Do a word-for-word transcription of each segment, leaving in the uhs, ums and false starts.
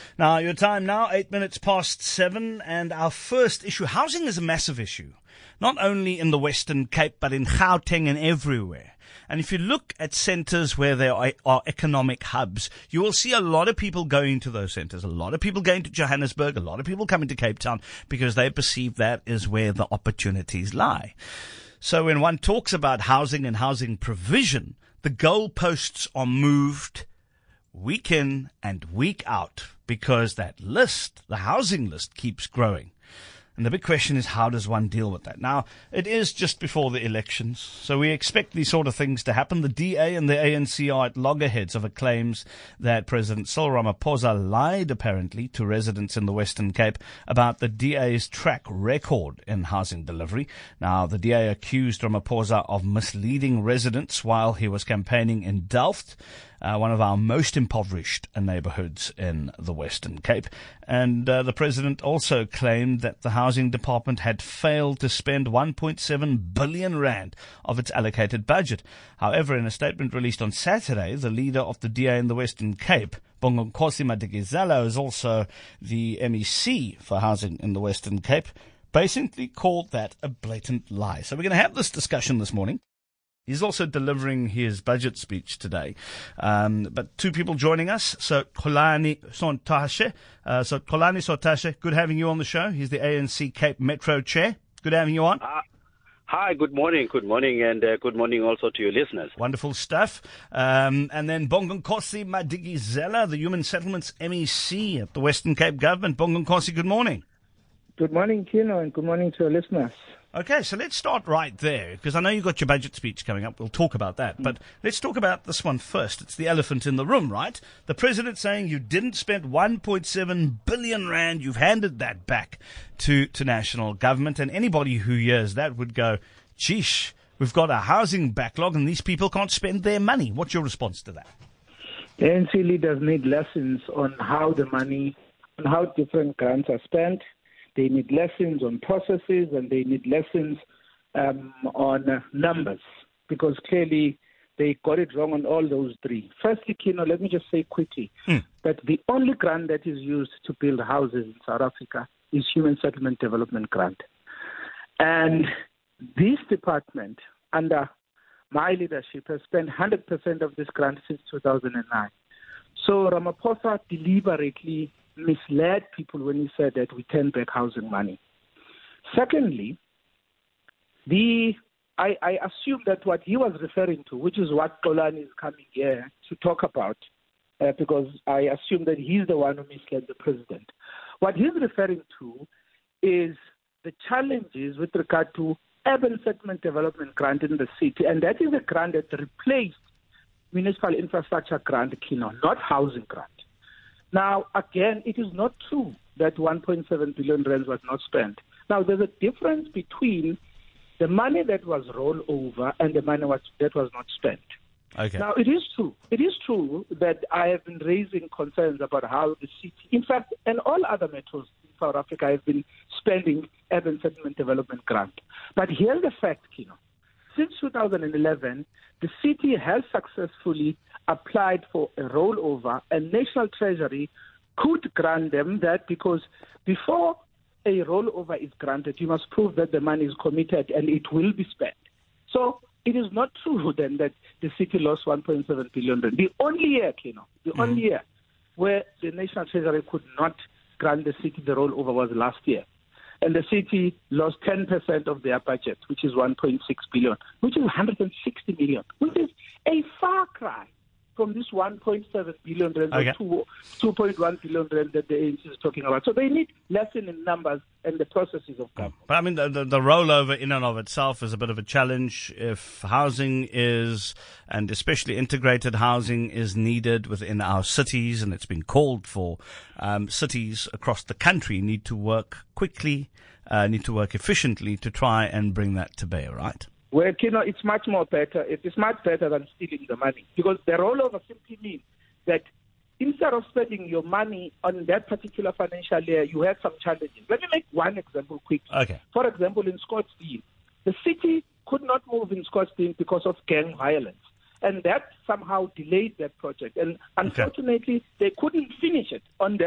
Now, your time now, eight minutes past seven, and our first issue. Housing is a massive issue, not only in the Western Cape, but in Gauteng and everywhere. And if you look at centres where there are, are economic hubs, you will see a lot of people going to those centres, a lot of people going to Johannesburg, a lot of people coming to Cape Town because they perceive that is where the opportunities lie. So when one talks about housing and housing provision, the goalposts are moved week in and week out because that list, the housing list, keeps growing. And the big question is, how does one deal with that? Now, it is just before the elections, so we expect these sort of things to happen. The D A and the A N C are at loggerheads over claims that President Cyril Ramaphosa lied, apparently, to residents in the Western Cape about the D A's track record in housing delivery. Now, the D A accused Ramaphosa of misleading residents while he was campaigning in Delft, Uh, one of our most impoverished neighbourhoods in the Western Cape. And uh, the president also claimed that the housing department had failed to spend one point seven billion rand of its allocated budget. However, in a statement released on Saturday, the leader of the D A in the Western Cape, Bonginkosi Madikizela, who is also the M E C for housing in the Western Cape, basically called that a blatant lie. So we're going to have this discussion this morning. He's also delivering his budget speech today. Um, but two people joining us. So Xolani Sontashe. Uh, so Xolani Sontashe, good having you on the show. He's the A N C Cape Metro Chair. Good having you on. Uh, hi, good morning. Good morning, and uh, good morning also to your listeners. Wonderful stuff. Um, and then Bonginkosi Madikizela, the Human Settlements M E C at the Western Cape Government. Bonginkosi, good morning. Good morning, Kino, and good morning to our listeners. Okay, so let's start right there, because I know you've got your budget speech coming up. We'll talk about that. But let's talk about this one first. It's the elephant in the room, right? The president saying you didn't spend one point seven billion rand. You've handed that back to, to national government. And anybody who hears that would go, geesh, we've got a housing backlog and these people can't spend their money. What's your response to that? The A N C leaders need lessons on how the money, on how different grants are spent. They need lessons on processes, and they need lessons um, on uh, numbers, because clearly they got it wrong on all those three. Firstly, Kino, let me just say quickly mm. that the only grant that is used to build houses in South Africa is Human Settlement Development Grant. And this department, under my leadership, has spent one hundred percent of this grant since two thousand nine. So Ramaphosa deliberately misled people when he said that we turn back housing money. Secondly, the I, I assume that what he was referring to, which is what Xolani is coming here to talk about, uh, because I assume that he's the one who misled the president. What he's referring to is the challenges with regard to urban settlement development grant in the city, and that is a grant that replaced municipal infrastructure grant, Kino, not housing grant. Now, again, it is not true that one point seven billion rand was not spent. Now, there's a difference between the money that was rolled over and the money was, that was not spent. Okay. Now, it is true. It is true that I have been raising concerns about how the city, in fact, and all other metros in South Africa have been spending urban settlement development grant. But here's the fact, Kino. Since two thousand eleven, the city has successfully applied for a rollover, and National Treasury could grant them that, because before a rollover is granted, you must prove that the money is committed and it will be spent. So it is not true then that the city lost one point seven billion rand. The only year, Kino, the mm-hmm. only year where the National Treasury could not grant the city the rollover was last year. And the city lost ten percent of their budget, which is one point six billion, which is one hundred sixty million, which is a far cry from this one point seven billion rand okay. or two point one billion rand that the A N C is talking about. So they need lesson in numbers and the processes of government. But I mean, the, the, the rollover in and of itself is a bit of a challenge. If housing is, and especially integrated housing is needed within our cities, and it's been called for, um, cities across the country need to work quickly, uh, need to work efficiently to try and bring that to bear, right? Well, you know, it's much more better. It is much better than stealing the money, because the rollover simply means that instead of spending your money on that particular financial year, you have some challenges. Let me make one example quickly. Okay. For example, in Scottsdale, the city could not move in Scottsdale because of gang violence, and that somehow delayed that project. And unfortunately, okay. they couldn't finish it on that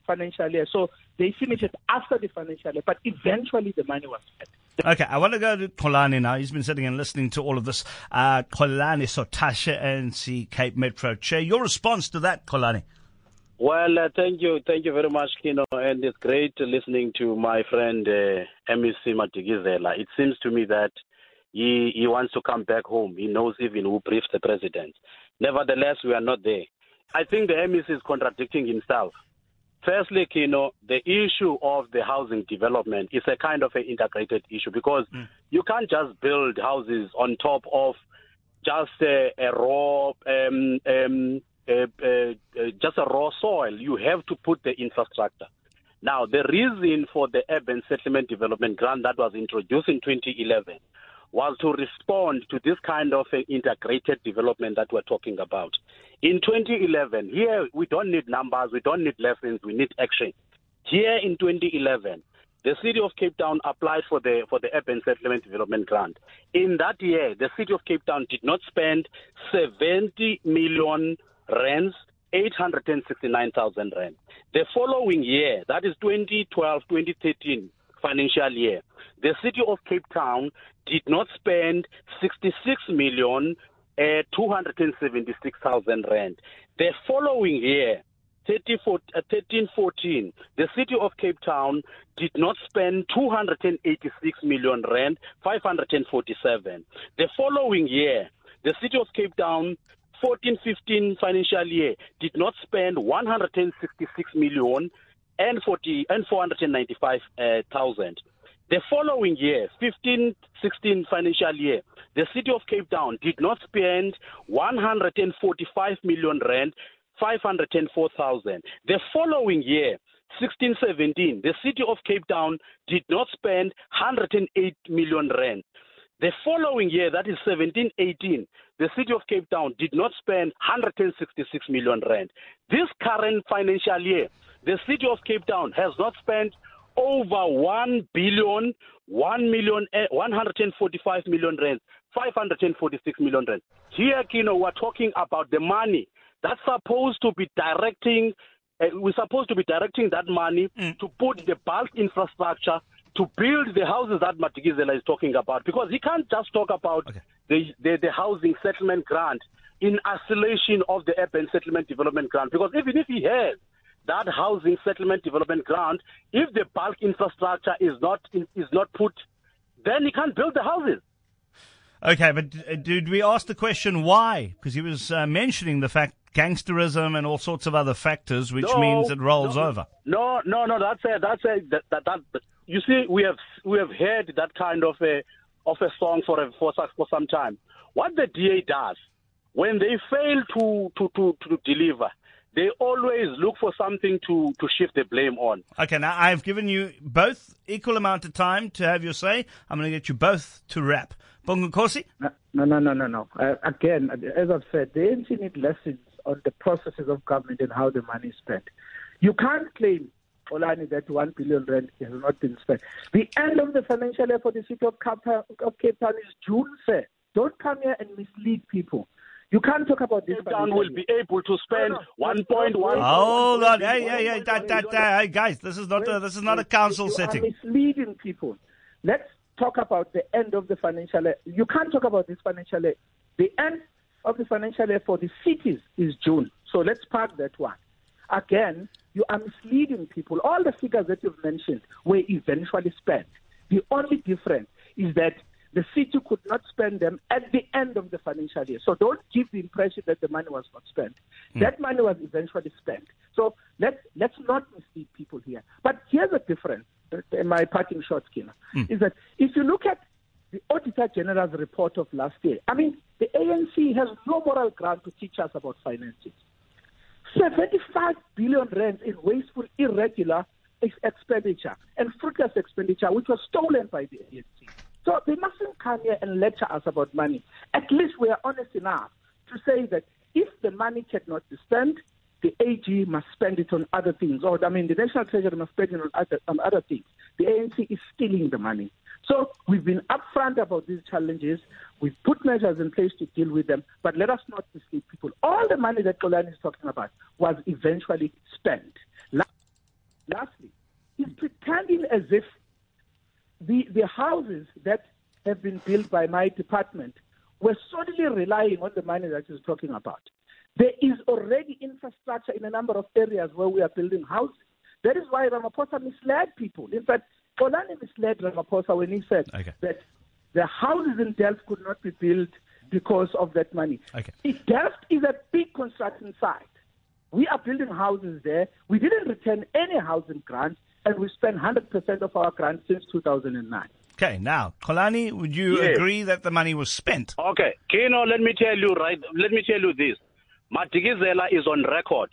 financial year. So they finish it after the financial year, but eventually the money was spent. Okay, I want to go to Xolani now. He's been sitting and listening to all of this. Uh, Xolani Sotashe, A N C Cape Metro Chair. Your response to that, Xolani? Well, uh, thank you. Thank you very much, Kino. And it's great listening to my friend uh, M E C Matikizela. It seems to me that he, he wants to come back home. He knows even who briefed the president. Nevertheless, we are not there. I think the M E C is contradicting himself. Firstly, Kino, the issue of the housing development is a kind of an integrated issue because mm. you can't just build houses on top of just a, a raw, um, um, uh, uh, uh, just a raw soil. You have to put the infrastructure. Now, the reason for the urban settlement development grant that was introduced in twenty eleven was to respond to this kind of an integrated development that we're talking about. In twenty eleven, here we don't need numbers, we don't need lessons, we need action. Here in twenty eleven, the city of Cape Town applied for the for the urban settlement development grant. In that year, the city of Cape Town did not spend seventy million rands, eight hundred sixty-nine thousand rand. The following year, that is twenty twelve twenty thirteen financial year, the city of Cape Town did not spend sixty-six million two hundred seventy-six thousand rand. The following year, thirteen fourteen, the city of Cape Town did not spend two hundred eighty-six million rand, five hundred forty-seven. The following year, the city of Cape Town, fourteen fifteen financial year, did not spend one hundred sixty-six million and forty and four hundred ninety-five thousand. The following year, fifteen sixteen financial year, the city of Cape Town did not spend one hundred forty-five million rand, five hundred four thousand. The following year, sixteen seventeen, the city of Cape Town did not spend one hundred eight million rand. The following year, that is seventeen eighteen, the city of Cape Town did not spend one hundred sixty-six million rand. This current financial year, the city of Cape Town has not spent over one billion, one million, one hundred forty-five million rand, five hundred forty-six million rand. Here, Kino, we're talking about the money that's supposed to be directing, uh, we're supposed to be directing that money mm. to put the bulk infrastructure to build the houses that Matikizela is talking about. Because he can't just talk about okay. the, the, the housing settlement grant in isolation of the urban settlement development grant. Because even if he has that housing settlement development grant, if the bulk infrastructure is not is not put, then he can't build the houses. Okay, but did we ask the question why? Because he was uh, mentioning the fact gangsterism and all sorts of other factors, which no, means it rolls no, over. No, no, no. That's a that's a that, that that. You see, we have we have heard that kind of a of a song for a, for for some time. What the D A does when they fail to to to, to deliver, they always look for something to, to shift the blame on. Okay, now I've given you both equal amount of time to have your say. I'm going to get you both to wrap. Bongo Nkosi? No, no, no, no, no. Uh, again, as I've said, the A N C need lessons on the processes of government and how the money is spent. You can't claim, Xolani, that one billion rand has not been spent. The end of the financial year for the city of Cape Town is June, sir. Don't come here and mislead people. You can't talk about this. Cape Town will be able to spend no, no. one point one. Hold on, hey, hey, hey, that, that, that, hey, guys, this is not a, this is not a council you setting. You are misleading people. Let's talk about the end of the financial year. You can't talk about this financial year. The end of the financial year for the cities is June. So let's park that one. Again, you are misleading people. All the figures that you've mentioned were eventually spent. The only difference is that the city could not spend them at the end of the financial year. So don't give the impression that the money was not spent. Mm. That money was eventually spent. So let's let's not mislead people here. But here's a difference, in my parting shot, Kina, mm. is that if you look at the Auditor General's report of last year, I mean, the A N C has no moral ground to teach us about finances. seventy-five billion rand in wasteful, irregular expenditure and fruitless expenditure, which was stolen by the A N C. So they mustn't come here and lecture us about money. At least we are honest enough to say that if the money cannot be spent, the A G must spend it on other things. Or, I mean, the National Treasury must spend it on other, on other things. The A N C is stealing the money. So we've been upfront about these challenges. We've put measures in place to deal with them. But let us not mislead people. All the money that Xolani is talking about was eventually spent. lastly, he's pretending as if the, the houses that have been built by my department were solely relying on the money that he's talking about. There is already infrastructure in a number of areas where we are building houses. That is why Ramaphosa misled people. In fact, Xolani misled Ramaphosa when he said okay. that the houses in Delft could not be built because of that money. Okay. If Delft is a big construction site. We are building houses there. We didn't return any housing grants, and we spent one hundred percent of our grants since two thousand nine. Okay, now, Xolani, would you yes. agree that the money was spent? Okay, Keno, let me tell you, right, let me tell you this. Madikizela is on record.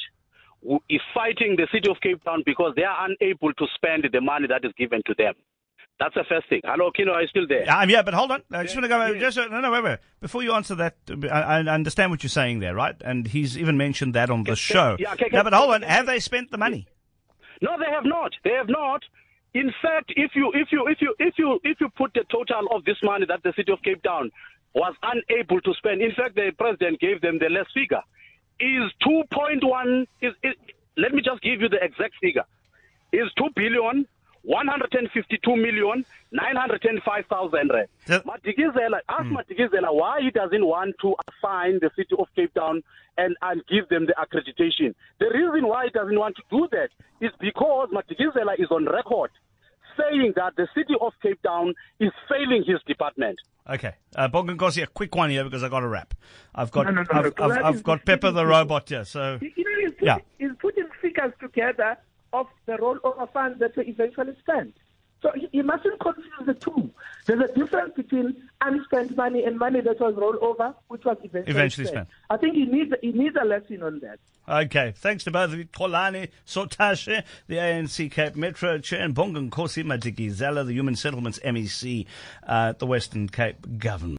Is fighting the city of Cape Town because they are unable to spend the money that is given to them. That's the first thing. Hello, Kino, are you still there? Yeah, yeah, but hold on. I just yeah, want to go. yeah. Just no, no, wait, wait. Before you answer that, I, I understand what you're saying there, right? And he's even mentioned that on the show. Yeah, okay, no, okay, but hold okay, on. Have they spent the money? No, they have not. They have not. In fact, if you if you if you if you if you put the total of this money that the city of Cape Town was unable to spend, in fact, the president gave them the less figure. Is two point one. Is, is let me just give you the exact figure. Is two billion. one hundred fifty-two million, nine hundred five thousand rand. Yep. Madikizela, ask mm. Madikizela why he doesn't want to assign the city of Cape Town and, and give them the accreditation. The reason why he doesn't want to do that is because Madikizela is on record saying that the city of Cape Town is failing his department. Okay. Uh, Bongankosi, a quick one here because I've got to wrap. I've got, no, no, no, I've, no. I've, I've got Pepper the robot here, so... You know, he's putting, yeah. he's putting figures together of the rollover funds that were eventually spent. So you mustn't confuse the two. There's a difference between unspent money and money that was rolled over, which was eventually, eventually spent. spent. I think he needs, he needs a lesson on that. Okay, thanks to both of you, Xolani Sotashe, the A N C Cape Metro Chair, and Bongankosi Madikizela, the Human Settlements M E C uh, at the Western Cape Government.